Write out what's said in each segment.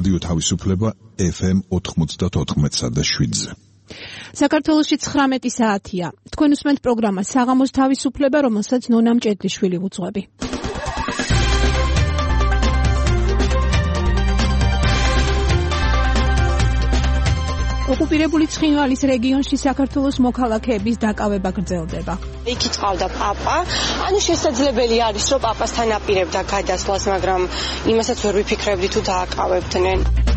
რადიო თავისუფლება FM 94.7-ზე. საქართველოში 19 საათია. თქვენ უსმენთ პროგრამას საღამოს თავისუფლება, რომელსაც ნონა მჭედლიშვილი უძღვები. ოკუპირებული ცხინვალის რეგიონში საქართველოს მოქალაქეების დაკავება გრძელდება. იქ იწყავდა პაპა, შესაძლებელი არის, რომ პაპასთან აპირებდა გადასვლას, მაგრამ იმასაც ვერ ვიფიქრებდი თუ დააკავებდნენ.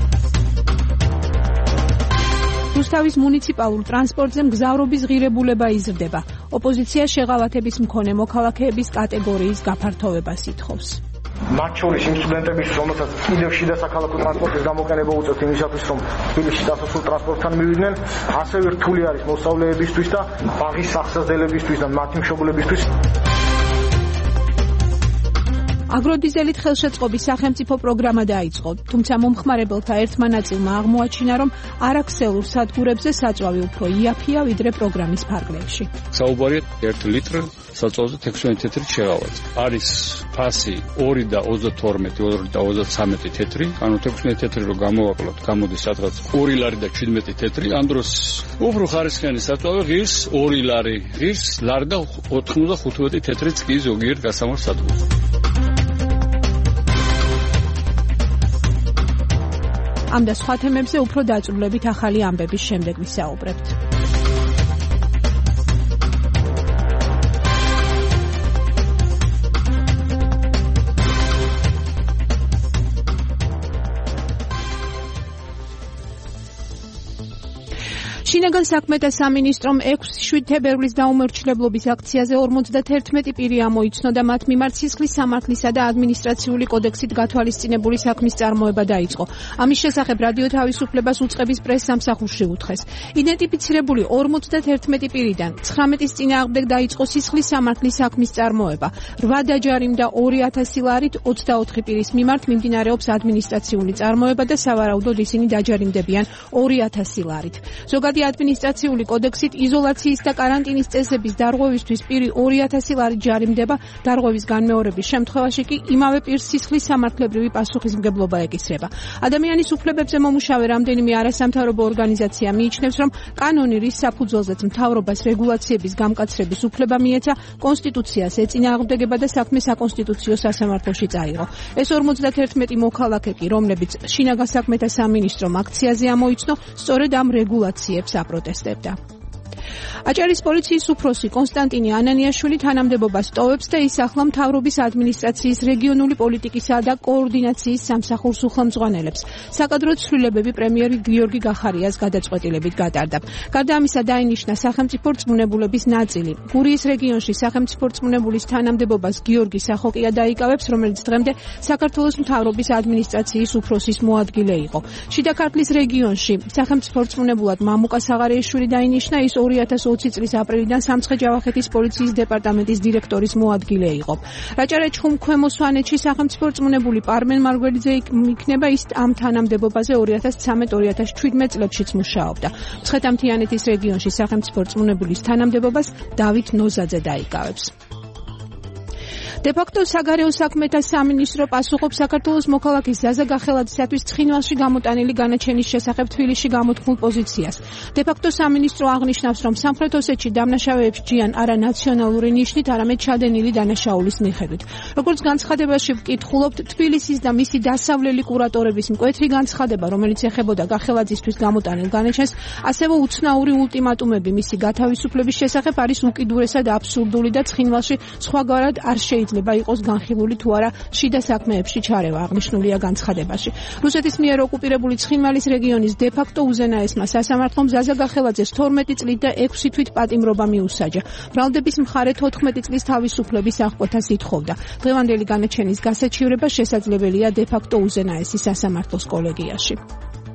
რუსთავის მუნიციპალურ ტრანსპორტზე მგზავრობის ღირებულება იზრდება. ოპოზიცია შეღავათების მქონე მოქალაქეების კატეგორიის გაფართოვებას ითხოვს. მათ შორის იმ სტუდენტების, რომელთაც კიდევ შიდა საქალაქო ტრანსპორტის გამოყენება უწევთ იმისათვის, რომ თბილისში დასასრულ ტრანსპორტთან მივიდნენ, ასევე რთული არის მოსწავლეებისთვის და ბაღის სახსრდელებისთვის და მათი მშობლებისთვის. აგროდიზელით ხელშეწყობის სახელმწიფო პროგრამა დაიწყო, თუმცა მომხმარებელთა ერთმა ნაწილმა აღმოაჩინა, რომ არაქსელურ სადგურებზე საწვავი უფრო იაფია, ვიდრე პროგრამის ფარგლებში. საუბარია 1 ლიტრ საწვავზე 16 თეთრი შეღავათ. არის ფასი 2 და 32, 2 და 33 თეთრი, ანუ 16 თეთრი რო გამოვაკლოთ, გამოდის სადღაც 2 ლარი და 17 თეთრი. ამ დროს უფრო ხარისხიანი საწვავი ღირს 2 ლარი, ღირს ლარი და 95 თეთრიც კი ზოგიერთ გასამართ სადგურზე. ამ და სხვა თემებზე უფრო დაწვრილებით ახალი ამბების შემდეგ ვისაუბრებთ. შინაგან საქმეთა სამინისტრომ 6-7 თებერვლის დაუმორჩილებლობის აქციაზე 51 პირი ამოიცნო და მათ მიმართ სისხლის სამართლისა და ადმინისტრაციული კოდექსით გათვალისწინებული საქმის წარმოება დაიწყო. ამის შესახებ რადიო თავისუფლებას უწყების პრესსამსახურში უთხრეს. იდენტიფიცირებული 51 პირიდან 19-ის წინააღმდეგ დაიწყო სისხლის სამართლის საქმის წარმოება. 8 დაჯარიმ და 2000 ლარით 24 პირის მიმართ მიმდინარეობს ადმინისტრაციული წარმოება და სავარაუდოდ ისინი დაჯარიმდებიან 2000 ლარით. ზოგადი ადმინისტრაციული კოდექსით იზოლაციის და კარანტინის წესების დარღვევისთვის პირი 2000 ლარით ჯარიმდება, დარღვევის განმეორების შემთხვევაში კი იმავე პირს სისხლის სამართლებრივი პასუხისმგებლობა ეკისრება. ადამიანის უფლებებზე მომუშავე რამდენიმე არასამთავრობო ორგანიზაცია მიიჩნევს, რომ კანონი, რის საფუძველზეც მთავრობას რეგულაციების გამკაცრების უფლება მიეცა, კონსტიტუციას ეწინააღმდეგება და საქმე საკონსტიტუციო სასამართლოში წაიღო. ეს 51 მოქალაქე კი, რომლებიც შინაგან საქმეთა სამინისტრომ აქციაზე ამოიცნო, სწორედ ამ რეგულაციებს აპროტესტებდა. აჭარის პოლიციის უფროსი კონსტანტინე ანანიაშვილი თანამდებობას ტოვებს და ის ახლა მთავრობის ადმინისტრაციის რეგიონული პოლიტიკისა და კოორდინაციის სამსახურს უხელმძღვანელებს. საკადრო ცვლილებები პრემიერი გიორგი გახარიას გადაწყვეტილებით გატარდა. გარდა ამისა დაინიშნა სახელმწიფო რწმუნებულების ნაწილი. გურიის რეგიონში სახელმწიფო რწმუნებულის თანამდებობას გიორგი სახოკია დაიკავებს, რომელიც დღემდე საქართველოს მთავრობის ადმინისტრაციის უფროსის მოადგილე იყო. შიდა ქართლის რეგიონში სახელმწიფო რწმუნებულად მამუკა საღარეიშვილი დაინიშნა, ის 2020 წლის აპრილიდან სამცხე-ჯავახეთის პოლიციის დეპარტამენტის დირექტორის მოადგილე იყო. რაჭა-რაჭხუმ ქვემო სვანეთში სახელმწიფო რწმუნებული პარმენ მარგველიძე იქნება, ის ამ თანამდებობაზე 2013-2017 წლებშიც მუშაობდა. მცხეთა-მთიანეთის რეგიონში სახელმწიფო რწმუნებულის თანამდებობას დავით ნოზაძე დაიკავებს. დე-ფაქტო საგარეო საქმეთა სამინისტრო პასუხობს საქართველოს მოქალაქის ზაზა გახელაძისათვის ცხინვალში გამოტანილი განაჩენის შესახებ თბილისში გამოთქმულ პოზიციას. დე-ფაქტო სამინისტრო აღნიშნავს, რომ სამხრეთ ოსეთში დამნაშავეებს ჯიან არა ნაციონალური ნიშნით, არამედ ჩადენილი დანაშაულის მიხედვით. როგორც განცხადებაში ვკითხულობთ, თბილისის და მისი დასავლელი კურატორების მკვეთრი განცხადება, რომელიც ეხებოდა გახელაძისთვის გამოტანილ განაჩენს, ასევე უცნაური ულტიმატუმები მისი გათავისუფლების შესახებ არის უკიდურესად აბსურდული და ცხინვალში სხვაგვარად არ შეიძლება იყოს განხილული თუ არა შიდა საქმეებში ჩარევა, აღნიშნულია განცხადებაში. რუსეთის მიერ ოკუპირებული ცხინვალის რეგიონის დე-ფაქტო უზენაესმა სასამართლომ ზაზა გახელაძეს 12 წლით და 6 თვით პატიმრობა მიუსაჯა. ბრალდების მხარე 14 წლის თავისუფლების აღკვეთას ითხოვდა. დღევანდელი განაჩენის გასაჩივრება შესაძლებელია დე-ფაქტო უზენაესი სასამართლოს კოლეგიაში.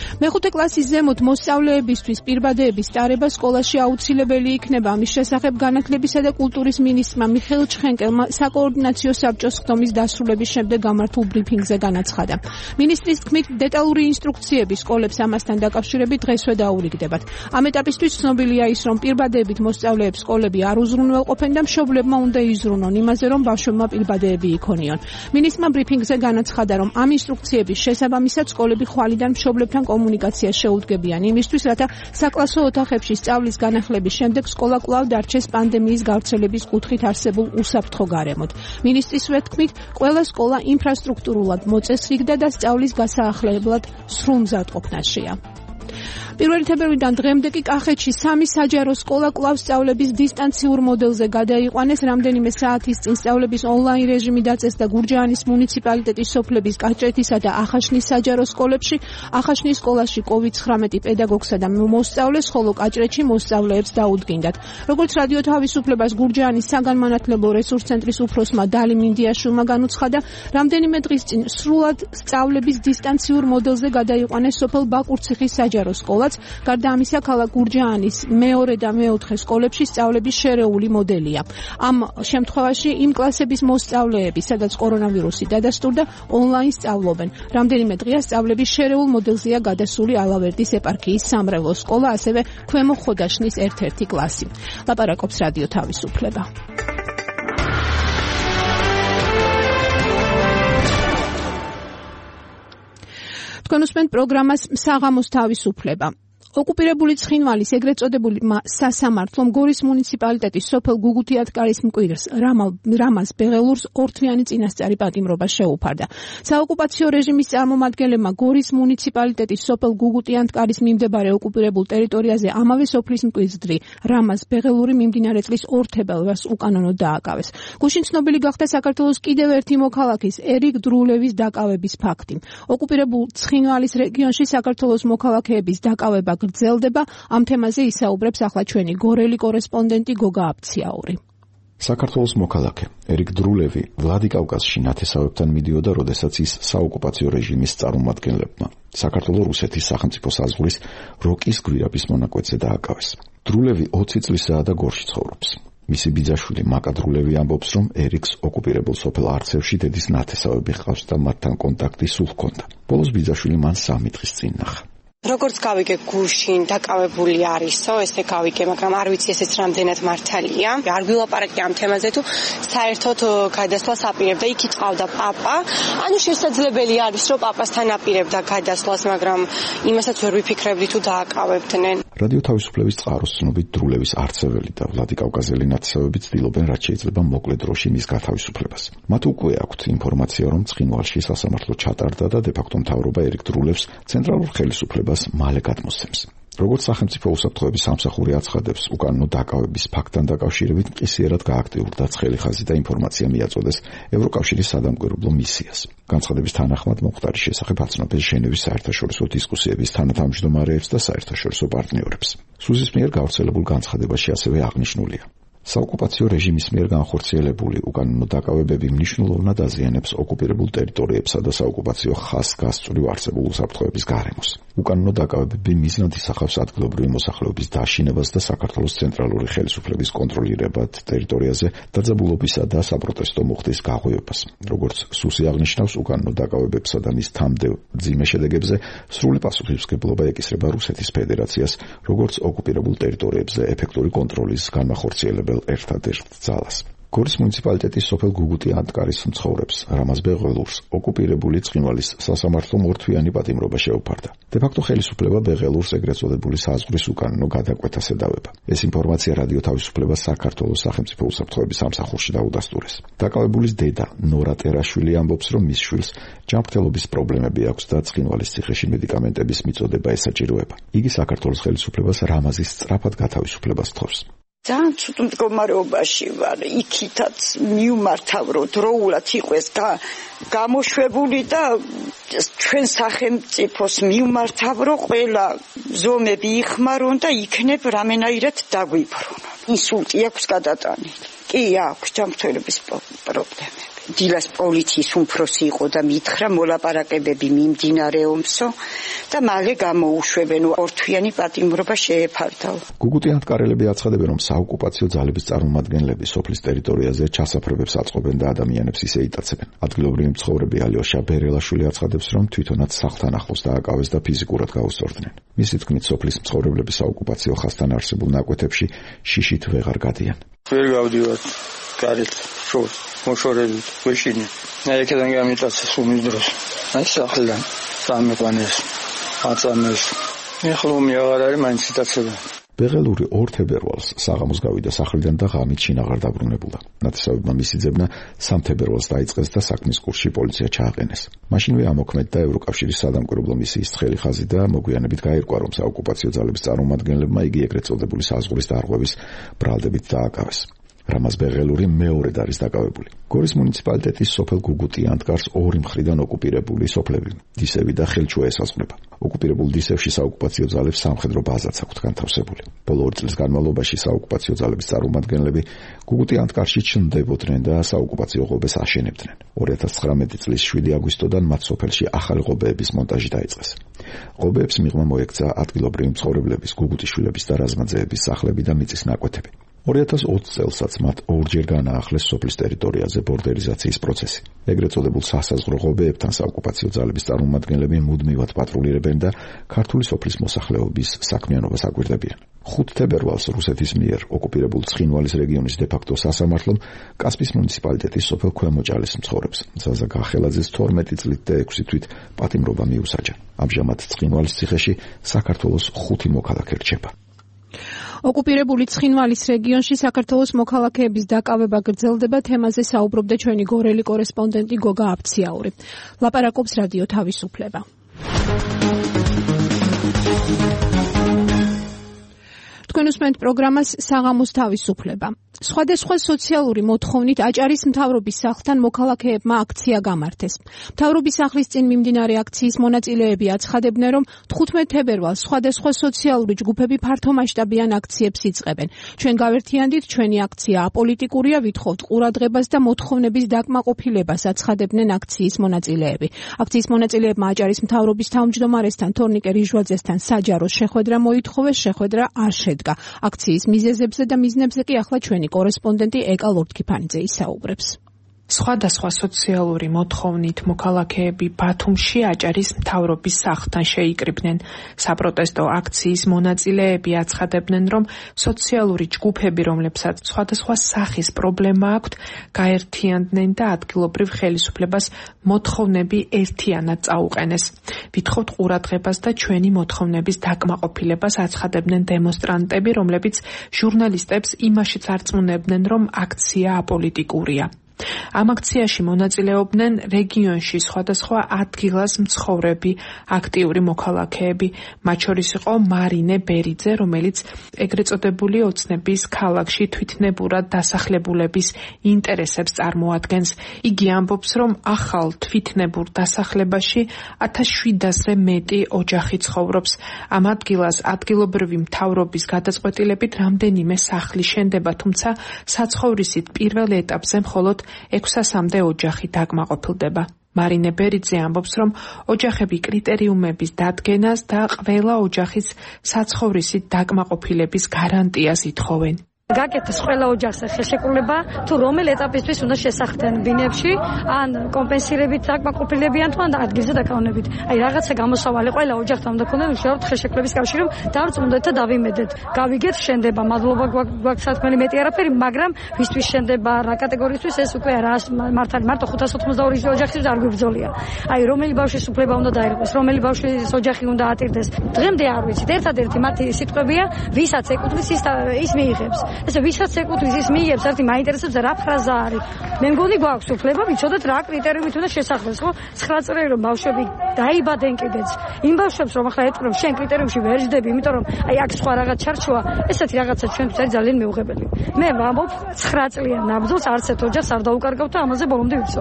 მეხუთე კლასის ზემოთ მოსწავლეებისთვის პირბადეების ტარება სკოლაში აუცილებელი იქნება. ამის შესახებ განათლებისა და კულტურის მინისტრმა მიხეილ ჩხენკელმა საკოორდინაციო საბჭოს ხდომის დასრულების შემდეგ გამართულ ბრიფინგზე განაცხადა. მინისტრის თქმით, დეტალური ინსტრუქციები სკოლებს ამასთან დაკავშირებით დღესვე დაურიგდებათ. ამ ეტაპისთვის ცნობილია ის, რომ პირბადეებით მოსწავლეებს სკოლები არ უზრუნველყოფენ და მშობლებმა უნდა იზრუნონ იმაზე, რომ ბავშვებმა პირბადეები იქონიონ. მინისტრმა ბრიფინგზე განაცხადა, რომ ამ ინსტრუქციების შესაბამისად სკოლები ხვალიდან მშობლებთან კომუნიკაციას შეუდგებიან იმისთვის, რათა საკლასო ოთახებში სწავლის განახლების შემდეგ სკოლა კვლავ დარჩეს პანდემიის გავრცელების კუთხით არსებულ უსაფრთხო გარემოდ. მინისტრისვე თქმით, ყველა სკოლა ინფრასტრუქტურულად მოწესრიგდა და სწავლის გასაახლებლად სრულ მზადყოფნაშია. 1 თებერვლიდან დღემდე კი კახეთში 3 საჯარო სკოლა კვლავ სწავლების დისტანციურ მოდელზე გადაიყვანეს. რამდენიმე საათის წინ სწავლების ონლაინ რეჟიმი დაწესდა გურჯაანის მუნიციპალიტეტის სოფლების კაჭრეთისა და ახაშნის საჯარო სკოლებში. ახაშნის სკოლაში COVID-19 პედაგოგსა და მოსწავლეს, ხოლო კაჭრეთში მოსწავლეებს დაუდგინდათ. როგორც რადიო თავისუფლებას გურჯაანის საგანმანათლებლო რესურს ცენტრის უფროსმა დალი მინდიაშვილმა განუცხადა, რამდენიმე დღის წინ სრულად სწავლების დისტანციურ მოდელზე გადაიყვანეს სოფელ ბაკურციხის საჯარო სკოლა. გარდა ამისა, ქალაქ გურჯაანის მეორე და მეოთხე სკოლებში სწავლების შერეული მოდელია. ამ შემთხვევაში იმ კლასების მოსწავლეები, სადაც კორონავირუსი დადასტურდა, ონლაინ სწავლობენ. რამდენიმე დღეა სწავლების შერეულ მოდელზეა გადასული ალავერდის ეპარქიის სამრევლო სკოლა, ასევე ქვემო ხოდაშნის ერთ-ერთი კლასი. ლაპარაკობს რადიო თავისუფლება. თქვენ უსმენთ პროგრამას საღამოს თავისუფლება. ოკუპირებული ცხინვალის ეგრეთ წოდებული სასამართლომ გორის მუნიციპალიტეტის სოფელ გუგუთიათკარის მკვიდრს რამაზ ბეღელურს ორთვიანი წინასწარი პატიმრობა შეუფარდა. საოკუპაციო რეჟიმის წარმომადგენლებმა გორის მუნიციპალიტეტის სოფელ გუგუთიათკარის მიმდებარე ოკუპირებულ ტერიტორიაზე ამავე სოფლის მკვიდრი რამაზ ბეღელური მიმდინარე წლის 2 თებერვალს უკანონოდ დააკავეს. გუშინ ცნობილი გახდა საქართველოს კიდევ ერთი მოქალაქის ერიკ დრულევის დაკავების ფაქტი. ოკუპირებულ ცხინვალის რეგიონში საქართველოს მოქალაქეების დაკავება გრძელდება. ამ თემაზე ისაუბრებს ახლა ჩვენი გორელი კორესპონდენტი გოგა აფციაური. საქართველოს მოქალაქე ერიკ დრულევი ვლადიკავკაზში ნათესავებთან მიდიოდა, როდესაც ის საოკუპაციო რეჟიმის წარმომადგენლებმა საქართველოს-რუსეთის სახელმწიფო საზღვრის როკის გვირაბის მონაკვეთზე დააკავეს. დრულევი 20 წლისაა და გორში ცხოვრობს. მისი ბიძაშვილი მაკა დრულევი ამბობს, რომ ერიკს ოკუპირებულ სოფელ არცევში დედის ნათესავები ჰყავს და მათთან კონტაქტი სულ ჰქონდა. ბოლოს ბიძაშვილი მან 3 დღის წინ ნახა. როგორც გავიგე, გუშინ დაკავებული არისო, ესე გავიგე, მაგრამ არ ვიცი ესეც რამდენად მართალია. არ ვილაპარაკე ამ თემაზე, თუ საერთოდ გადასვლას აპირებდა, იქ იწყავდა პაპა. ანუ შესაძლებელი არის, რომ პაპასთან აპირებდა გადასვლას, მაგრამ იმასაც ვერ ვიფიქრებდი თუ დააკავებდნენ. რადიო თავისუფლების წყაროს ცნობით, დრულევის არცეველი და ვლადიკავკაზელი ნათესავები ცდილობენ, რაც შეიძლება მოკლე დროში მის გათავისუფლებას. მათ უკვე აქვთ ინფორმაცია, რომ ცხინვალში სასამართლო ჩატარდა და დე-ფაქტო მთავრობა ერიკ დრულევს ცენტრალურ ხელისუფლებას მალე გადმოსცემს. როგორც სახელმწიფო უსაფრთხოების სამსახური აცხადებს, უკანონო დაკავების ფაქტთან დაკავშირებით მყისიერად გააქტიურდა ცხელი ხაზი და ინფორმაცია მიაწოდეს ევროკავშირის სადამკვირვებლო მისიას. განცხადების თანახმად მომხდარის შესახებ აცნობეს ჟენევის საერთაშორისო დისკუსიების თანათავმჯდომარეებს და საერთაშორისო პარტნიორებს. სუზის მიერ გავრცელებულ განცხადებაში ასევე აღნიშნულია: საოკუპაციო რეჟიმის მიერ განხორციელებული უკანონო დაკავებები მნიშვნელოვნად აზიანებს ოკუპირებულ ტერიტორიებსა და საოკუპაციო ხაზს გასწვრივ არსებულ უსაფრთხოების გარემოს. უკანონო დაკავებები მიზნად ისახავს ადგილობრივი მოსახლეობის დაშინებას და საქართველოს ცენტრალური ხელისუფლების კონტროლირებად ტერიტორიაზე დაძაბულობისა და საპროტესტო მუხტის გაღვივებას. როგორც სუსი აღნიშნავს, უკანონო დაკავებებსა და მის თამდევ მძიმე შედეგებზე სრული პასუხისმგებლობა ეკისრება რუსეთის ფედერაციას, როგორც ოკუპირებულ ტერიტორიებზე ეფექტური კონტროლის განმახორციელებელ ერთადერთ ძალას. გორის მუნიციპალიტეტის სოფელ გუგუთიათკარის მცხოვრებს რამაზ ბეღელურს ოკუპირებული ცხინვალის სასამართლომ ორთვიანი პატიმრობა შეუფარდა. დე-ფაქტო ხელისუფლება ბეღელურს ეგრეთ წოდებული საზღვრის უკანონო გადაკვეთას ედავება. ეს ინფორმაცია რადიო თავისუფლებას საქართველოს სახელმწიფო უსაფრთხოების სამსახურში დაუდასტურეს. დაკავებულის დედა ნორა ტერაშვილი ამბობს, რომ მის შვილს ჯანმრთელობის პრობლემები აქვს და ცხინვალის ციხეში მედიკამენტების მიწოდება ესაჭიროება. იგი საქართველოს ხელისუფლებას რამაზის სწრაფად გათავისუფლებას თხოვს. ძალიან ცუდ მდგომარეობაში ვარ, იქითაც მივმართავ, რომ დროულად იყოს გამოშვებული და ჩვენ სახელმწიფოს მივმართავ, რომ ყველა ზომები იხმარონ და იქნებ რამენაირად დაგვიბრუნონ. ინსულტი აქვს გადატანილი. კი, აქვს ჯანმრთელობის პრობლემები. დილას პოლიციის უმფროსი იყო და მითხრა მოლაპარაკებები მიმდინარეობსო და მალე გამოუშვებენ ორთვიანი პატიმრობა შეეფარდაო. გუგუტი ანტკარელები აცხადებენ, რომ საოკუპაციო ძალების წარმომადგენლები სოფლის ტერიტორიაზე ჩასაფრებებს აწყობენ და ადამიანებს ისე იტაცებენ. ადგილობრივი მცხოვრები ალიოშა ბერელაშვილი აცხადებს, რომ თვითონაც სახლთან ახლოს დააკავეს და ფიზიკურად გაუსწორდნენ. მისი თქმით, სოფლის მცხოვრებლები საოკუპაციო ხაზთან არსებულ ნაკვეთებში შიშით ვეღარ გადიან. ვერ გავდივართ გარეთ შორს მოშორებით ვეშინე. აქედან გამიტაცე სუმის დროს. აი სახლიდან სამეყანეს აწამეს. ეხლა მიაღარ არის მაინც იტაცება. ბეღელური 2 თებერვალს საღამოს გავიდა სახლიდან და ღამით შინაღარ დაბრუნებულა. ნათესავებმა მისი ძებნა 3 თებერვალს დაიწყეს და საქმის კურსში პოლიცია ჩააყენეს. მაშინვე ამოქმედდა ევროკავშირის სადამკვირვებლო მისიის ცხელი ხაზი და მოგვიანებით გაირკვა, რომ საოკუპაციო ძალების წარმომადგენლებმა იგი ეგრეთ წოდებული საზღვრის დარღვევის ბრალდებით დააკავეს. რამაზ ბეღელური მეორედ არის დაკავებული. გორის მუნიციპალიტეტის სოფელ გუგუტი ანტკარს 2 მხრიდან ოკუპირებული სოფლები, დისევი და ხელჩუა ესაზღვრება. ოკუპირებულ დისევში საოკუპაციო ძალებს სამხედრო ბაზაც აქვთ განთავსებული. ბოლო 2 წლის განმავლობაში საოკუპაციო ძალების წარმომადგენლები გუგუტი ანტკარში ჩნდებოდნენ და საოკუპაციო ღობეს აშენებდნენ. 2019 წლის 7 აგვისტოდან მათ სოფელში ახალი ღობეების მონტაჟი დაიწყეს. ღობეებს მიღმა მოექცა ადგილობრივი მცხოვრებლების, გუგუტიშვილების და რაზმაძეების სახლები და მიწის ნაკვეთები. 2020 წელსაც მათ 2-ჯერ განაახლეს სოფლის ტერიტორიაზე ბორდერიზაციის პროცესი. ეგრეთ წოდებულ სასაზღვრო ღობეებთან საოკუპაციო ძალების წარმომადგენლები მუდმივად პატრულირებენ და ქართული სოფლის მოსახლეობის საქმიანობას აკვირდებიან. 5 თებერვალს რუსეთის მიერ ოკუპირებულ ცხინვალის რეგიონის დე-ფაქტო სასამართლომ კასპის მუნიციპალიტეტის სოფელ ქვემოჭალის მცხოვრებს ზაზა გახელაძეს 12 წლით და 6 თვით პატიმრობა მიუსაჯა. ამჟამად ცხინვალის ციხეში საქართველოს 5 მოქალაქე რჩება. ოკუპირებული ცხინვალის რეგიონში საქართველოს მოქალაქეების დაკავება გრძელდება. თემაზე საუბრობდა ჩვენი გორელი კორესპონდენტი გოგა აფციაური. ლაპარაკობს რადიო თავისუფლება. თქვენ უსმენთ პროგრამას საღამოს თავისუფლება. სხვადასხვა სოციალური მოთხოვნით აჭარის მთავრობის სახლთან მოქალაქეებმა აქცია გამართეს. მთავრობის სახლის წინ მიმდინარე აქციის მონაწილეები აცხადებდნენ, რომ 15 თებერვალს სხვადასხვა სოციალური ჯგუფები ფართომასშტაბიან აქციებს იწყებენ. ჩვენ გავერთიანდით, ჩვენი აქცია აპოლიტიკურია, ვითხოვთ ყურადღებას და მოთხოვნების დაკმაყოფილებას, აცხადებდნენ აქციის მონაწილეები. აქციის მონაწილეებმა აჭარის მთავრობის თავმჯდომარესთან თორნიკე რიჟვაძესთან საჯარო შეხვედრა მოითხოვეს, შეხვედრა არ შედგა. აქციის მიზეზებზე და მიზნებზე კი ახლა ჩვენი კორესპონდენტი ეკა ლორთქიფანიძე ისაუბრებს. სხვადასხვა სოციალური მოთხოვნით მოქალაქეები ბათუმში აჭარის მთავრობის სახლთან შეიკრიბნენ. საპროტესტო აქციის მონაწილეები აცხადებდნენ, რომ სოციალური ჯგუფები, რომლებსაც სხვადასხვა სახის პრობლემა აქვთ, გაერთიანდნენ და ადგილობრივ ხელისუფლებას მოთხოვნები ერთიანად წაუყენეს. ვითხოვთ ყურადღებას და ჩვენი მოთხოვნების დაკმაყოფილებას, აცხადებდნენ დემონსტრანტები, რომლებიც ჟურნალისტებს იმაშიც არწმუნებდნენ, რომ აქცია აპოლიტიკურია. ამ აქციაში მონაწილეობდნენ რეგიონში სხვადასხვა ადგილას მცხოვრები აქტიური მოქალაქეები. მათ შორის იყო მარინე ბერიძე, რომელიც ეგრეთ წოდებული ოცნების ქალაქში თვითნებურად დასახლებულების ინტერესებს წარმოადგენს. იგი ამბობს, რომ ახალ თვითნებურ დასახლებაში 1700-ზე მეტი ოჯახი ცხოვრობს. ამ ადგილას ადგილობრივი მთავრობის გადაწყვეტილებით რამდენიმე სახლი შენდება, თუმცა საცხოვრისით პირველ ეტაპზე მხოლოდ 600-მდე ოჯახი დაკმაყოფილდება. მარინე ბერიძე ამბობს, რომ ოჯახები კრიტერიუმების დადგენას და ყველა ოჯახის საცხოვრისით დაკმაყოფილების გარანტიას ითხოვენ. გაკეთეს ყველა ოჯახს ხელშეკრულება, თუ რომელ ეტაპისთვის უნდა შესახდნენ ბინებში, ან კომპენსირებით დაკმაყოფილებიან თუ ან ადგილზე დაკავებით. აი რაღაცა გამოსავალი ყველა ოჯახთან უნდა ქონდეს უშუალოდ ხელშეკრულების კავშირი, რომ დავწმუნდეთ და დავიმედეთ. გავიგეთ შენდება, მადლობა გვაქვს სათქმელი მეტი არაფერი, მაგრამ ვისთვის შენდება, რა კატეგორიისთვის ეს უკვე არა მართალი, მარტო 592 ოჯახისთვის არ გვიბრძოლია. აი რომელი ბავშვის უფლება უნდა დაირღვეს, რომელი ბავშვის ოჯახი უნდა ატირდეს. დღემდე არ ვიცით. ერთადერთი მათი სიტყვებია, ვისაც ეკუთვნის ის მიიღებს. ესე ვისაც ეკუთვნის ის მიიღებს, ერთი მაინტერესებს რა ფრაზა არის. მე მგონი გვაქვს უფლება ვიცოდეთ რა კრიტერიუმით უნდა შესახდეს, ხო? 9 წელი რომ ბავშვები დაიბადენ კიდეც. იმ ბავშვებს რომ ახლა ეტყვი რომ შენ კრიტერიუმში ვერ ჯდები, იმიტომ რომ აი აქ სხვა რაღაც ჩარჩოა, ესეთი რაღაცა ჩვენთვის არის ძალიან მეუღებელი. მე ვამბობ 9 წლიან ნაბრძოლს არც ერთ ოჯახს არ დაუკარგავთ და ამაზე ბოლომდე ვიბრძოლებთ.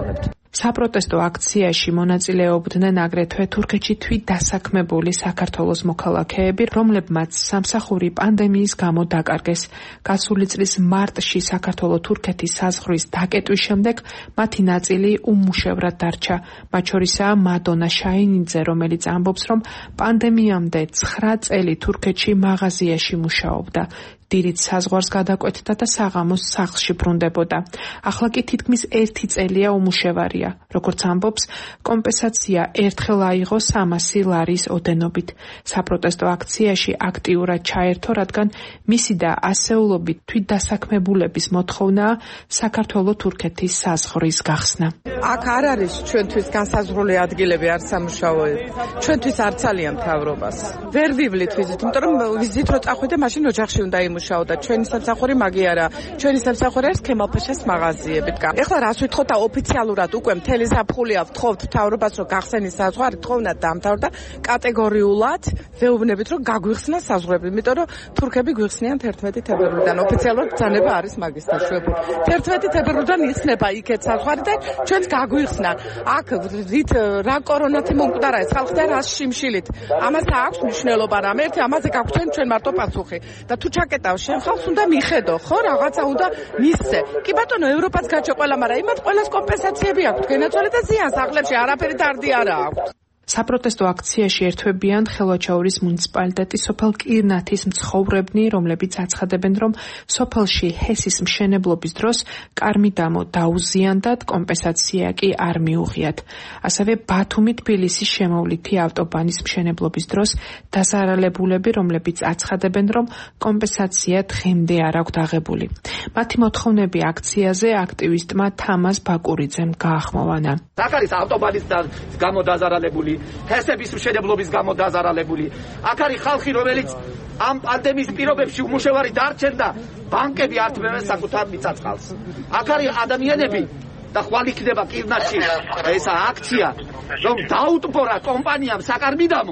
საპროტესტო აქციაში მონაწილეობდნენ აგრეთვე თურქეთში თვით დასაქმებული საქართველოს მოქალაქეები, რომლებმაც სამსახური პანდემიის გამო დაკარგეს. გასული წლის მარტში საქართველო-თურქეთის საზღვრის დაკეტვის შემდეგ მათი ნაწილი უმუშევრად დარჩა. მათ შორისაა მადონა შაინიძე, რომელიც ამბობს, რომ პანდემიამდე 9 წელი თურქეთში მაღაზიაში მუშაობდა. დილით საზღვარს გადაკვეთდა და საღამოს სახლში ბრუნდებოდა. ახლა კი თითქმის 1 წელია უმუშევარია. როგორც ამბობს, კომპენსაცია ერთხელ აიღო 300 ლარის ოდენობით. საპროტესტო აქციაში აქტიურად ჩაერთო, რადგან მისი და ასეულობით თვითდასაქმებულების მოთხოვნაა საქართველო-თურქეთის საზღვრის გახსნა. აქ არ არის ჩვენთვის განსაზღვრული ადგილები, არ სამუშაოები. ჩვენთვის არ ძალიან მთავრობას. ვერ ვივლით ვიზით, იმიტომ რომ ვიზით რო წახვიდე, მაშინ ოჯახში უნდა იმუშაოდა. ჩვენი სამსახური მაგი არა. ჩვენი სამსახური არის ქემალფაშას მაღაზიები. ეხლა რას ვითხოვთ და ოფიციალურად უკვე მთელი ზაფხულია ვთხოვთ მთავრობას, რომ გახსენის საზღვარი, თხოვნა დაამთავრდა კატეგორიულად ვეუბნებით, რომ გაგვიხსნა საზღვრები, იმიტომ რომ თურქები გვიხსნიან 11 თებერვლიდან. ოფიციალურად ბრძანება არის მაგის დაშვებული. 11 თებერვლიდან იხსნება იქეთ საზღვარი და ჩვენს გაგვიხსნა. აქ ვით რა კორონათი მომკვდარა ეს ხალხი და რა შიმშილით. ამას აქვს მნიშვნელობა რამ ერთი ამაზე გაგვცენ ჩვენ მარტო პასუხი. და თუ ჩაკეტავ შენ ხალხს უნდა მიხედო, ხო, რაღაცა უნდა მისცე. კი ბატონო, ევროპაც გაჩო ყველა, მაგრამ იმათ ყველას კომპენსაციები აქვს. გენაცვალე და ზიანს სახლებში არაფერი დარდი არა აქვს. საპროტესტო აქციაში ერთვებიან ხელვაჩაურის მუნიციპალიტეტის სოფელ კირნათის მცხოვრებნი, რომლებიც აცხადებენ, რომ სოფელში ჰესის მშენებლობის დროს კარმიდამო დაუზიანდათ, კომპენსაცია კი არ მიუღიათ. ასევე ბათუმი-თბილისის შემოვლითი ავტობანის მშენებლობის დროს დაზარალებულები, რომლებიც აცხადებენ, რომ კომპენსაცია დღემდე არ აქვთ აღებული. მათი მოთხოვნები აქციაზე აქტივისტმა თამაზ ბაკურიძემ გაახმოვანა. აქ არის ავტობანის გამო დაზარალებული, ჰესების მშენებლობის გამო დაზარალებული. აქ არის ხალხი, რომელიც ამ პანდემიის პირობებში უმუშევარი დარჩენდა, ბანკები ართმევენ საკუთარ მიწა-წყალს. აქ არის ადამიანები და ხვალ იქნება კირნათში ესა აქცია, რომ დაუტბორა კომპანიამ საკარმიდამო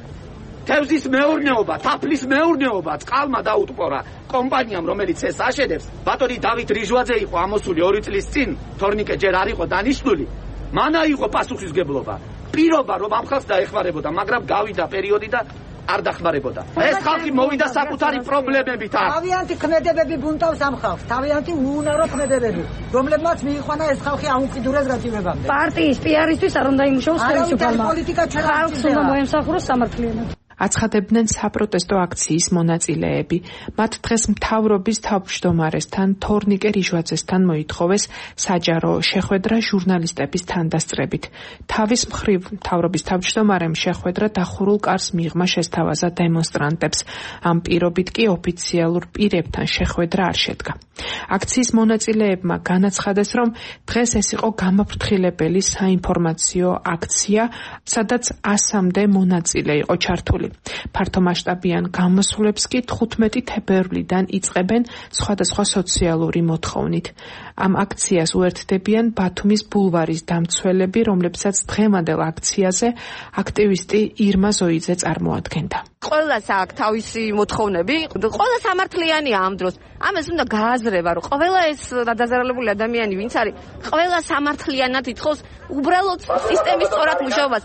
თევზის მეურნეობა, თაფლის მეურნეობა, წყალმა დაუტბორა კომპანიამ, რომელიც ეს აშენებს. ბატონი დავით რიჟვაძე იყო ამოსული 2 წლის წინ, თორნიკე ჯერ არ იყო დანიშნული. მანა იყო პასუხისგებლობა. პირობა რომ ამ ხალხს დაეხმარებოდა, მაგრამ გავიდა პერიოდი და არ დახმარებოდა. ეს ხალხი მოვიდა საკუთარი პრობლემებით. თავიანთი ქმედებები ბუნტავს ამ ხალხს, თავიანთი უუნარო ქმედებები, რომლებმაც მიიყვანა ეს ხალხი აუკიდურეს გაწივებამდე. პარტიის პიარისთვის არ უნდა იმუშაოს ხელისუფლებამ. ხალხს უნდა მოემსახუროს სამართლიანად. აცხადებდნენ საპროტესტო აქციის მონაწილეები. მათ დღეს მთავრობის თავმჯდომარესთან თორნიკე რიჟვაძესთან მოითხოვეს საჯარო შეხვედრა ჟურნალისტების თანდასწრებით. თავის მხრივ მთავრობის თავმჯდომარემ შეხვედრა დახურულ კარს მიღმა შესთავაზა დემონსტრანტებს. ამ პირობით კი ოფიციალურ პირებთან შეხვედრა არ შედგა. აქციის მონაწილეებმა განაცხადეს, რომ დღეს ეს იყო გამაფრთხილებელი საინფორმაციო აქცია, სადაც 100-მდე მონაწილე იყო ჩართული. ფართომასშტაბიან გამოსვლებს კი 15 თებერვლიდან იწყებენ სხვადასხვა სოციალური მოთხოვნით. ამ აქციას უერთდებიან ბათუმის ბულვარის დამცველები, რომლებსაც დღევანდელ აქციაზე აქტივისტი ირმა ზოიძე წარმოადგენდა. ყველას აქვს თავისი მოთხოვნები, ყველა სამართლიანია ამ დროს. ამას უნდა გააზრება, რომ ყველა ეს დაზარალებული ადამიანი, ვინც არის, ყველა სამართლიანად ითხოვს უბრალოდ სისტემის სწორად მუშაობას.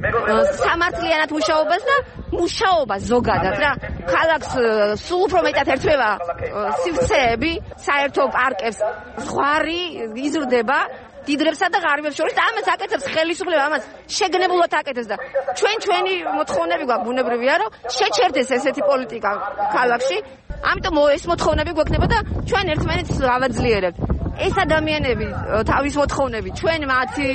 სამართლიანად მუშაობას და მუშაობას ზოგადად რა. ქალაქს სულ უფრო მეტად ერთვება სივრცეები, საერთო პარკებს, ზღვარი იზრდება დიდრებსა და ღარიბებს შორის და ამას აკეთებს ხელისუფლება, ამას შეგნებულად აკეთებს და ჩვენი მოთხოვნები გვაქვს ბუნებრივია, რომ შეჩერდეს ესეთი პოლიტიკა ქალაქში. ამიტომ ეს მოთხოვნები გვექნება და ჩვენ ერთმანეთს გავაძლიერებთ. ეს ადამიანები თავის მოთხოვნები ჩვენ მათი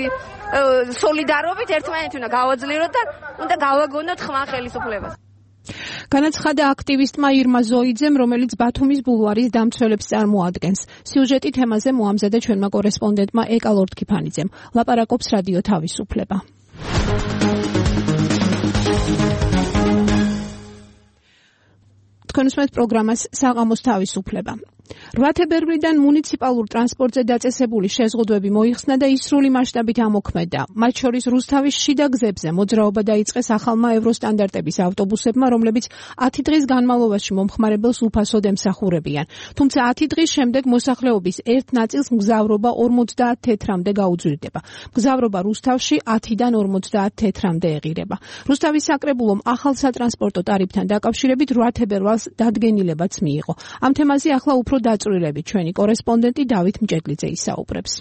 სოლიდარობით ერთმანეთი უნდა გავაძლიეროთ და უნდა გავაგონოთ ხმა ხელისუფლებას. განაცხადა აქტივისტმა ირმა ზოიძემ, რომელიც ბათუმის ბულვარის დამცველებს წარმოადგენს. სიუჟეტი თემაზე მოამზადა ჩვენმა კორესპონდენტმა ეკა ლორდქიფანიძემ. ლაპარაკობს რადიო თავისუფლება. თქვენ უსმენთ პროგრამას საღამოს თავისუფლება. 8 თებერვლიდან მუნიციპალურ ტრანსპორტზე დაწესებული შეზღუდვები მოიხსნა და ისრული მასშტაბით ამოქმედა. მათ შორის რუსთავის შიდა გზებზე მოძრაობა დაიწყეს ახალმა ევროსტანდარტების ავტობუსებმა, რომლებიც 10 დღის განმავლობაში მომხმარებელს უფასოდ ემსახურებიან. თუმცა 10 დღის შემდეგ მოსახლეობის ერთ ნაწილს მგზავრობა 50 თეთრამდე გაუძვირდება. მგზავრობა რუსთავში 10-დან 50 თეთრამდე ეღირება. რუსთავის საკრებულომ ახალ სატრანსპორტო ტარიფთან დაკავშირებით 8 თებერვალს დადგენილებაც მიიღო. ამ თემაზე ახლა უფრო დაწვრილებით ჩვენი კორესპონდენტი დავით მჭედლიძე ისაუბრებს.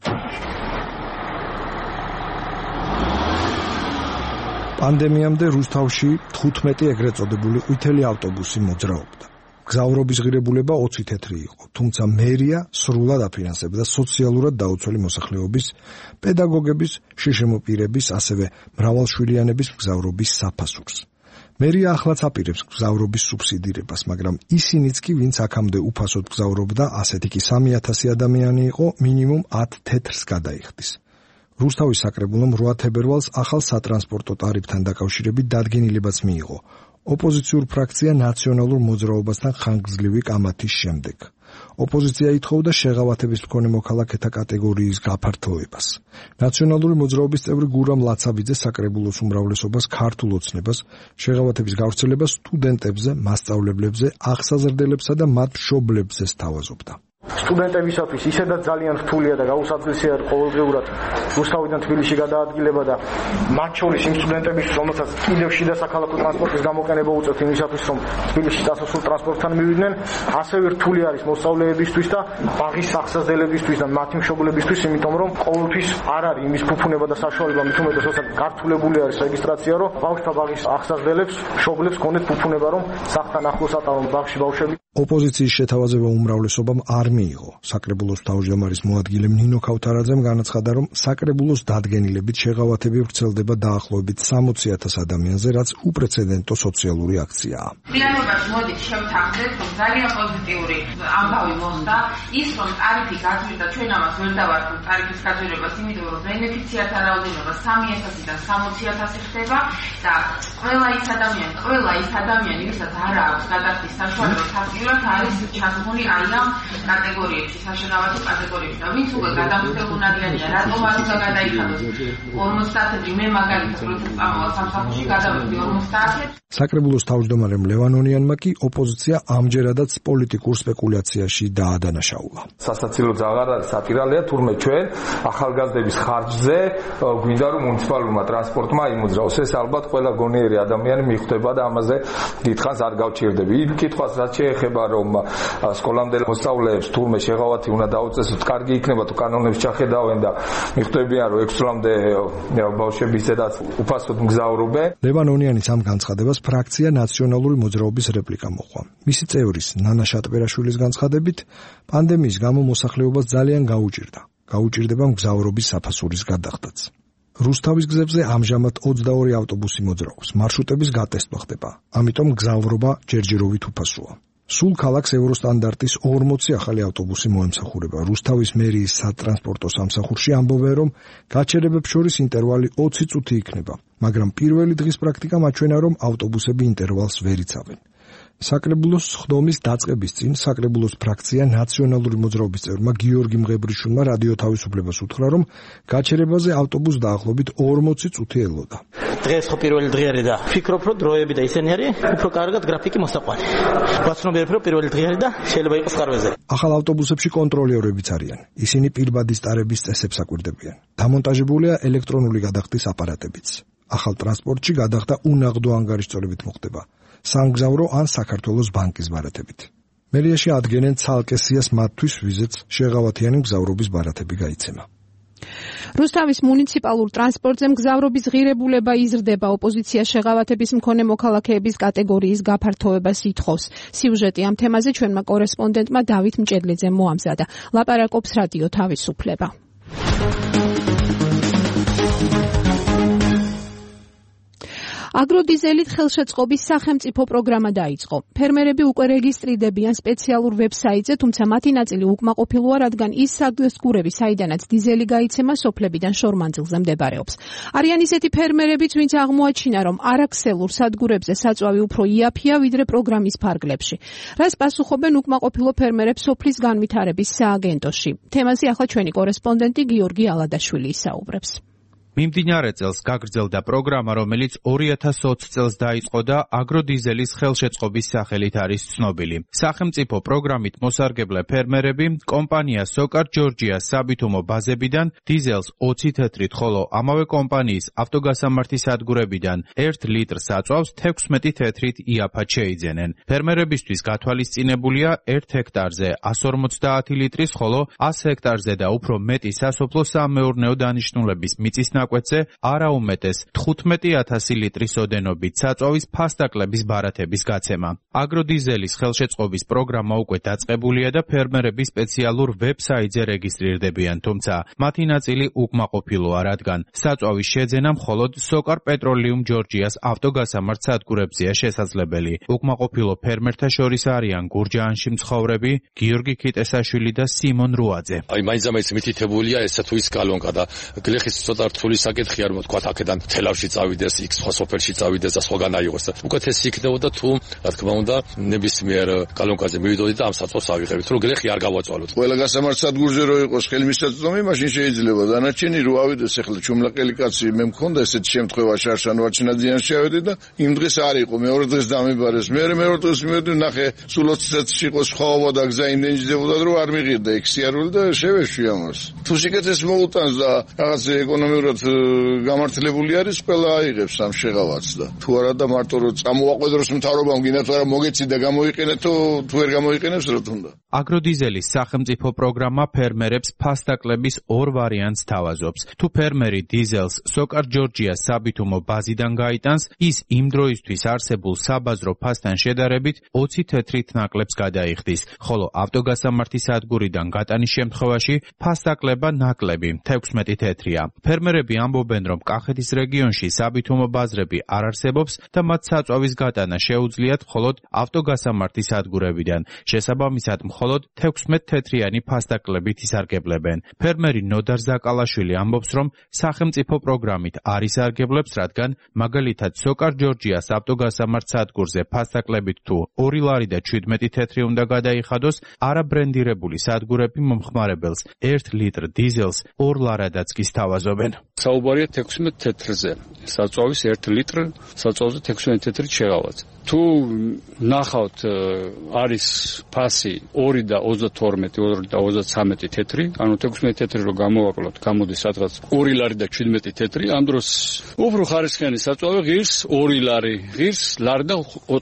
პანდემიამდე რუსთავში 15 ეგრეთ წოდებული ყვითელი ავტობუსი მოძრაობდა. გზავრობის ღირებულება 20 თეთრი იყო, თუმცა მერია სრულად აფინანსებდა სოციალურად დაუცველი მოსახლეობის, პედაგოგების, შშმ პირების, ასევე მრავალშვილიანების მგზავრობის საფასურს. მერია ახლაც აპირებს მგზავრობის სუბსიდირებას, მაგრამ ისინიც კი, ვინც აქამდე უფასოდ მგზავრობდა, ასეთი კი 3000 ადამიანი იყო, მინიმუმ 10 თეთრს გადაიხდის. რუსთავის საკრებულომ 8 თებერვალს ახალ სატრანსპორტო ტარიფთან დაკავშირებით დადგენილებაც მიიღო. ოპოზიციურ ფრაქცია ნაციონალურ მოძრაობასთან ხანგრძლივი კამათის შემდეგ. ოპოზიცია ითხოვდა შეღავათების მქონე მოქალაქეთა კატეგორიის გაფართოებას. ნაციონალური მოძრაობის წევრი გურამ ლაცავიძე საკრებულოს უმრავლესობას ქართულ ოცნებას, შეღავათების გავრცელებას სტუდენტებზე, მასწავლებლებზე, აღსაზრდელებსა და მათ მშობლებზე სთავაზობდა. სტუდენტებისათვის ისედაც ძალიან რთულია და გაუსაძლისია ყოველდღიურად რუსთავიდან თბილისში გადაადგილება და მათ შორის იმ სტუდენტებისთვის, რომელთაც კიდევ შიდა საქალაქო ტრანსპორტის გამოყენება უწევთ იმისათვის, რომ თბილისში წასასვლელ ტრანსპორტთან მივიდნენ, ასევე რთული არის მოსწავლეებისთვის და ბაღის აღსაზრდელებისთვის და მათი მშობლებისთვის, იმიტომ რომ ყოველთვის არ არის იმის ფუფუნება და საშუალება, მით უმეტეს როცა გართულებული არის რეგისტრაცია, რომ ბავშვთა ბაღის აღსაზრდელებს, მშობლებს ქონდეთ ფუფუნება, რომ სახლთან ახლოს ატარონ ბაღში ბავშვები. ოპოზიციის შეთავაზება უმრავლესობამ არ მიიღო. საკრებულოს თავმჯდომარის მოადგილე ნინო ქავთარაძემ განაცხადა, რომ საკრებულოს დადგენილებით შეღავათები ვრცელდება დაახლოებით 60,000 ადამიანზე, რაც უპრეცედენტო სოციალური აქციაა. realობაში მოდით შევთანხმდეთ, რომ ძალიან პოზიტიური ამბავი მოხდა ის, რომ ტარიფი გაძვირდა, ჩვენ ამას ვერ დავარქვით ტარიფის გაძვირებას, იმიტომ რომ ბენეფიციართა რაოდენობა 3,000-დან 60,000 ხდება და ყველა ის ადამიანი, ვისაც არ აქვს გადახდის საშუალება არის ჩასული აი ამ კატეგორიებში, საშინაოთი კატეგორიებში და ვინც უკვე გადამხდებულ არიანია, რატომ არ უნდა გადაიხადოს 50 მე მაგალითად როცა წამოვალ სამსახურში გადავედი 50. საკრებულოს თავმჯდომარემ ლევანონიანმა კი ოპოზიცია ამჯერადაც პოლიტიკურ სპეკულაციაში დაადანაშაულა. სასაცილოც აღარ არის სატირალია, თურმე ჩვენ ახალგაზრდების ხარჯზე გვინდა რომ მუნიციპალურმა ტრანსპორტმა იმოძრაოს. ეს ალბათ ყველა გონიერი ადამიანი მიხვდება და ამაზე დიდხანს არ გავჩერდები. იმ კითხვას რაც შეეხება რომ სკოლამდელ მოსწავლეებს თურმე შეღავათი უნდა დაუწესოთ, კარგი იქნება თუ კანონებს ჩახედავენ და მიხვდებიან რომ 6 წლამდე ბავშვები ისედაც უფასოდ მგზავრობენ. ლევანონიანის ამ განცხადებას ფრაქცია ნაციონალური მოძრაობის რეპლიკა მოჰყვა. მისი წევრის ნანა შატბერაშვილის განცხადებით, პანდემიის გამო მოსახლეობას ძალიან გაუჭირდება მგზავრობის საფასურის გადახდაც. რუსთავის გზებზე ამჟამად 22 ავტობუსი მოძრაობს, მარშრუტების გატესტვა ხდება, ამიტომ მგზავრობა ჯერჯერობით უფასოა. სულ ქალაქს ევროსტანდარტის 40 ახალი ავტობუსი მოემსახურება. რუსთავის მერიის სატრანსპორტო სამსახურში ამბობენ, რომ გაჩერებებს შორის ინტერვალი 20 წუთი იქნება, მაგრამ პირველი დღის პრაქტიკა მაჩვენა, რომ ავტობუსები ინტერვალს ვერ იცავენ. საკრებულოს ხდომის დაწყების წინ საკრებულოს ფრაქცია ნაციონალური მოძრაობის წევრმა გიორგი მღებრიშვილმა რადიო თავისუფლებას უთხრა, რომ გაჩერებაზე ავტობუსს დაახლოებით 40 წუთი ელოდა. დღეს ხო პირველი დღე არის და ვფიქრობ, რომ დროები და ისინი არის უფრო კარგად გრაფიკი მოსაყვანი. ვაცნობიერებ, რომ პირველი დღე არის და შეიძლება იყოს ხარვეზე. ახალ ავტობუსებში კონტროლერებიც არიან. ისინი პირბადის ტარების წესებს აკვირდებიან. დამონტაჟებულია ელექტრონული გადახდის აპარატებიც. ახალ ტრანსპორტში გადახდა უნაღდო ანგარიშწორებით მოხდება. სამგზავრო ან საქართველოს ბანკის ბარათებით. მერიაში ადგენენ ცალკე სიას მათთვის, ვიზეც შეღავათიანი მგზავრობის ბარათები გაიცემა. რუსთავის მუნიციპალურ ტრანსპორტზე მგზავრობის ღირებულება იზრდება, ოპოზიცია შეღავათების მქონე მოქალაქეების კატეგორიის გაფართოებას ითხოვს. სიუჟეტი ამ თემაზე ჩვენმა კორესპონდენტმა დავით მჭედლიძემ მოამზადა. ლაპარაკობს რადიო თავისუფლება. აგროდიზელით ხელშეწყობის სახელმწიფო პროგრამა დაიწყო. ფერმერები უკვე რეგისტრირდებიან სპეციალურ ვებსაიტზე, თუმცა მათი ნაწილი უკმაყოფილოა, რადგან ის სადგურები, საიდანაც დიზელი გაიცემა, სოფლებიდან შორმანძილზე მდებარეობს. არიან ისეთი ფერმერებიც, ვინც აღმოაჩინა, რომ არაქსელურ სადგურებზე საწვავი უფრო იაფია, ვიდრე პროგრამის ფარგლებში. რას პასუხობენ უკმაყოფილო ფერმერებს სოფლის განვითარების სააგენტოში? თემაზე ახლა ჩვენი კორესპონდენტი გიორგი ალადაშვილი ისაუბრებს. მიმდინარე წელს გაგრძელდა პროგრამა, რომელიც 2020 წელს დაიწყო და აგროდიზელის ხელშეწყობის სახელით არის ცნობილი. სახელმწიფო პროგრამით მოსარგებლე ფერმერები კომპანია სოკარ ჯორჯიას საბითუმო ბაზებიდან დიზელს 20 თეთრით, ხოლო ამავე კომპანიის ავტოგასამართი სადგურებიდან 1 ლიტრ საწვავს 16 თეთრით იაფად შეიძენენ. ფერმერებისთვის გათვალისწინებულია 1 ჰექტარზე 150 ლიტრის, ხოლო 100 ჰექტარზე და უფრო მეტი სასოფლო სამეურნეო დანიშნულების მიწის ნაკვეთზე არაუმეტეს 15,000 ლიტრის ოდენობით საწვავის ფასდაკლების ბარათების გაცემა. აგროდიზელის ხელშეწყობის პროგრამა უკვე დაწყებულია და ფერმერები სპეციალურ ვებსაიტზე რეგისტრირდებიან, თუმცა მათი ნაწილი უკმაყოფილოა, რადგან საწვავის შეძენა მხოლოდ სოკარ პეტროლიუმ ჯორჯიას ავტოგასამართ სადგურებზეა შესაძლებელი. უკმაყოფილო ფერმერთა შორის არიან გურჯაანში მცხოვრები გიორგი ქიტესაშვილი და სიმონ რუაძე. მაინც მითითებულია ესა თუ ის კალონკა და გლეხის ცოტა რთული საკითხი არ მოთქვა აქედან თელავში წავიდეს, იქ სხვა სოფელში წავიდეს და სხვაგან აიღოს. უკეთესი იქნებოდა თუ რა თქმა უნდა ნებისმიერ კალონკაზე მივიდოდით და ამ საწვავს ავიღებით, რომ გლეხი არ გავაწვალოთ. ყველა გასამართ სადგურზე რო იყოს ხელმისაწვდომი, მაშინ შეიძლება დანარჩენი რო ავიდეს, ახლა ჩუმლაყელი კაცი მე მქონდა ესეთი შემთხვევა, შარშან ვარჩნადიან შევედი და იმ დღეს არ იყო, მეორე დღეს დამიბარეს. მე მეორე დღეს მივედი, ნახე სულ 20 იყო სხვაობა და გზა იმდენიდებოდა, რომ არ მიყიდა ექსიარული და შევეშვი ამას. თუ სიკეთეს მოუტანს და რაღაც ეკონომიურად გამართლებული არის, ყველა აიღებს ამ შეღავაც და თუ არა და მარტო რომ წამოაყვედროს მთავრობამ გინდათ არა მოგეცი და გამოიყენეთ, თუ ვერ გამოიყენებს რა თქმა უნდა. აგროდიზელის სახელმწიფო პროგრამა ფერმერებს ფასდაკლების 2 ვარიანტს თავაზობს. თუ ფერმერი დიზელს სოკარ ჯორჯიას საბითუმო ბაზიდან გაიტანს, ის იმ დროისთვის არსებულ საბაზრო ფასთან შედარებით 20 თეთრით ნაკლებს გადაიხდის, ხოლო ავტოგასამართი სადგურიდან გატანის შემთხვევაში ფასდაკლება ნაკლები 16 თეთრია. ფერმერები ამბობენ, რომ კახეთის რეგიონში საბითუმო ბაზრები არ არსებობს და მათ საწვავის გატანა შეუძლიათ მხოლოდ ავტოგასამართი სადგურებიდან. შესაბამისად, მხოლოდ 16 თეთრიანი ფასდაკლებით ისარგებლებენ. ფერმერი ნოდარ ზაკალაშვილი ამბობს, რომ სახელმწიფო პროგრამით არ ისარგებლებს, რადგან მაგალითად სოკარ ჯორჯიას ავტოგასამართ სადგურზე ფასდაკლებით თუ 2 ლარი და 17 თეთრი უნდა გადაიხადოს, არაბრენდირებული სადგურები მომხმარებელს 1 ლიტრ დიზელს 2 ლარადაც კი სთავაზობენ. საუბარია 16 თეთრზე. საწვავის 1 ლიტრ საწვავზე 16 თეთრით შეღავათ. თუ ნახავთ არის ფასი 2 და 32, 2 და 33 თეთრი, ანუ 16 თეთრი რო გამოვაკლოთ, გამოდის სადღაც 2 ლარი და 17 თეთრი, ამ დროს უფრო ხარისხიანი საწვავი ღირს 2 ლარი, ღირს ლარი და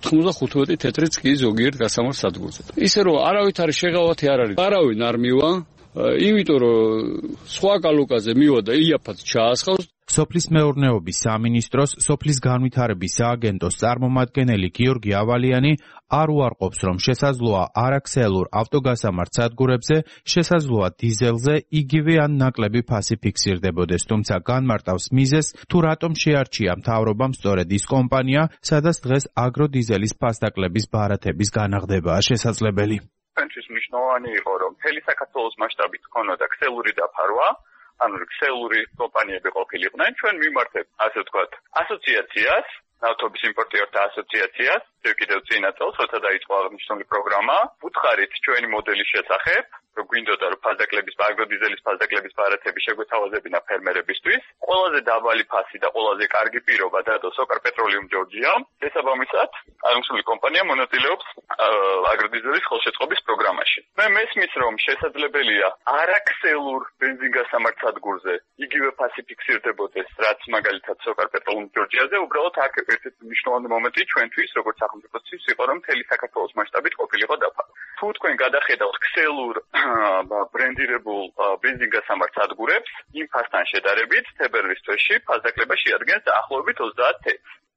95 თეთრიც კი ზოგიერთ გასამართ სადგურზე. ისე რომ არავით არის შეღავათი არ არის. არავინ არ მივა, იმიტომ რომ სხვა კალუკაზე მივა და იაფად ჩაასხავს. სოფლის მეურნეობის სამინისტროს სოფლის განვითარების სააგენტოს წარმომადგენელი გიორგი ავალიანი არ უარყოფს, რომ შესაძლოა არაქსელურ ავტოგასამართ სადგურებზე შესაძლოა დიზელზე იგივე ან ნაკლები ფასი ფიქსირდებოდეს, თუმცა განმარტავს მიზეზს, თუ რატომ შეარჩია მთავრობამ სწორედ ის კომპანია, სადაც დღეს აგროდიზელის ფასდაკლების ბარათების განაღდებაა შესაძლებელი. ჩვენთვის მნიშვნელოვანი იყო, რომ მთელი საქართველოს მასშტაბით ქონოდა ქსელური დაფარვა, ანუ ქსელური კომპანიები ყოფილიყვნენ. ჩვენ მიმართებ, ასე ვთქვათ, ასოციაციას, ნავთობის იმპორტიორთა ასოციაციას, კიდევ წინა წელს, როცა დაიწყო აღნიშნული პროგრამა, უთხარით ჩვენი მოდელის შესახებ, რომ გვინდოდა რომ ფასდაკლების, აგროდიზელის ფასდაკლების ბარათები შეგვეთავაზებინა ფერმერებისთვის. ყველაზე დაბალი ფასი და ყველაზე კარგი პირობა დადო სოკარ პეტროლიუმ ჯორჯიამ. შესაბამისად, აღნიშნული კომპანია მონაწილეობს აგროდიზელის ხელშეწყობის პროგრამაში. მე მესმის, რომ შესაძლებელია არაქსელურ ბენზინგასამართ სადგურზე იგივე ფასი ფიქსირდებოდეს, რაც მაგალითად სოკარ პეტროლიუმ ჯორჯიაზე. უბრალოდ აქ ერთ-ერთი მნიშვნელოვანი მომენტი ჩვენთვის, როგორც სახელმწიფოსთვის იყო, რომ მთელი საქართველოს მასშტაბით ყოფილიყო დაფარვა. თუ თქვენ გადახედავთ ქსელურ ბრენდირებულ ბენზინგასამართ სადგურებს, იმ ფასთან შედარებით თებერვლის თვეში ფასდაკლება შეადგენს დაახლოებით 30 თეთრს.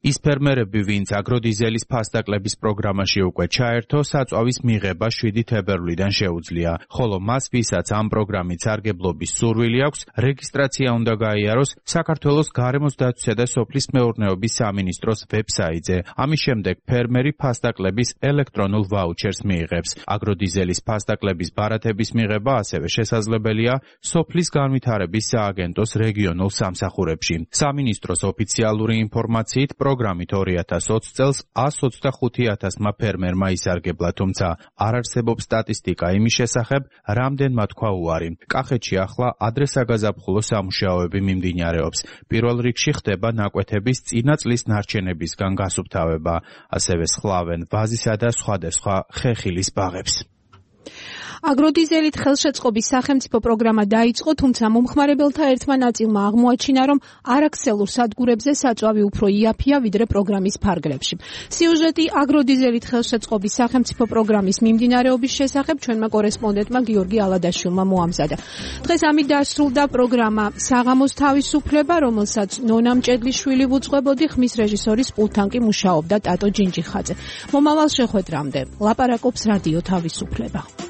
ის ფერმერები, ვინც აგროდიზელის ფასდაკლების პროგრამაში უკვე ჩაერთო, საწვავის მიღება 7 თებერვლიდან შეუძლია, ხოლო მას, ვისაც ამ პროგრამით სარგებლობის სურვილი აქვს, რეგისტრაცია უნდა გაიაროს საქართველოს გარემოს დაცვისა და სოფლის მეურნეობის სამინისტროს ვებსაიტზე. ამის შემდეგ ფერმერი ფასდაკლების ელექტრონულ ვაუჩერს მიიღებს. აგროდიზელის ფასდაკლების ბარათების მიღება ასევე შესაძლებელია სოფლის განვითარების სააგენტოს რეგიონულ სამსახურებში. სამინისტროს ოფიციალური ინფორმაციით პროგრამით 2020 წელს 125,000-მა ფერმერმა ისარგებლა, თუმცა არ არსებობს სტატისტიკა იმის შესახებ, რამდენმა თქვა უარი. კახეთში ახლა ადრესაგაზაფხულო სამუშაოები მიმდინარეობს. პირველ რიგში ხდება ნაკვეთების წინა წლის ნარჩენებისგან გასუფთავება, ასევე სხლავენ ვაზისა და სხვადასხვა ხეხილის ბაღებს. აგროდიზელით ხელშეწყობის სახელმწიფო პროგრამა დაიწყო, თუმცა მომხმარებელთა ერთმა ნაწილმა აღმოაჩინა, რომ არაქსელურ სადგურებზე საწვავი უფრო იაფია, ვიდრე პროგრამის ფარგლებში. სიუჟეტი აგროდიზელით ხელშეწყობის სახელმწიფო პროგრამის მიმდინარეობის შესახებ ჩვენმა კორესპონდენტმა გიორგი ალადაშვილმა მოამზადა. დღეს ამით დასრულდა პროგრამა საღამოს თავისუფლება, რომელსაც ნონა მჭედლიშვილი ვუძღვებოდი, ხმის რეჟისორის პულტთან კი მუშაობდა ტატო ჯინჯიხაძე. მომავალ შეხვედრამდე ლაპარაკობს რადიო თავისუფლება.